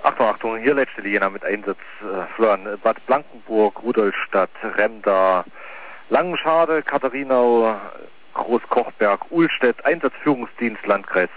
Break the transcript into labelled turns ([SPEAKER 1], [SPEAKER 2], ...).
[SPEAKER 1] Achtung, Achtung, hier letzte Jena mit Einsatz verloren. Bad Blankenburg, Rudolstadt, Remda, Langenschade, Katharinau, Großkochberg, Uhlstedt, Einsatzführungsdienst Landkreis